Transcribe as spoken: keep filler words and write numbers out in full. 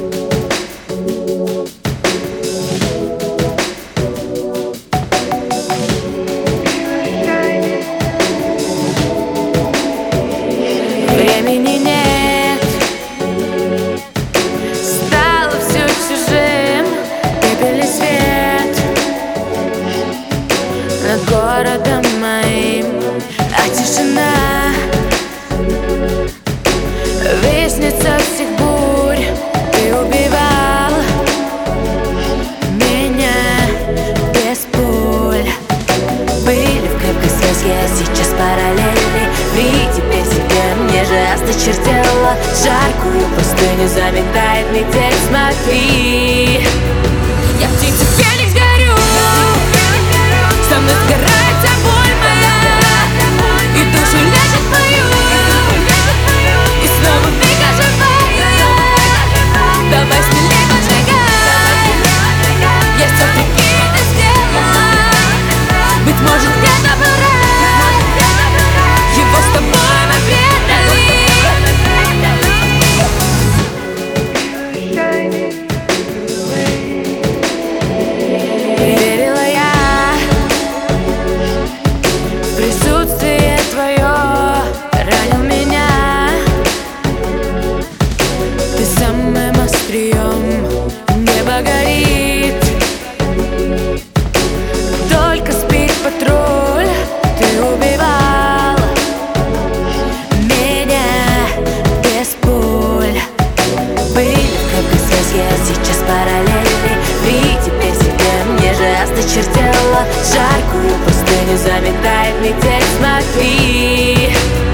Времени нет, стало все чужим. Пепельный свет над городом моим, а тишина вестница всех бурь. Ты убивал меня без пуль. Были в крепкой связке, а сейчас параллели. При теперь себе мне же осточертела. Жаркую пустыню заметает метель. Смотри, я птица феникс горю, со мной сгорает вся боль моя, и душу лежит мою, и снова вмиг оживаю я. Давай смелей поджигай, я все таки это сделала. Быть может, где-то пора его с тобой мы предали. Верила я в присутствие твое, ранил меня ты самым острием. Небо горит, только спит патруль. Ты убивал меня без пуль. Были в крепкой связке, а сейчас параллели. При теперь себе мне же осточертела. Жаркую пустыню заметает метель. Смотри,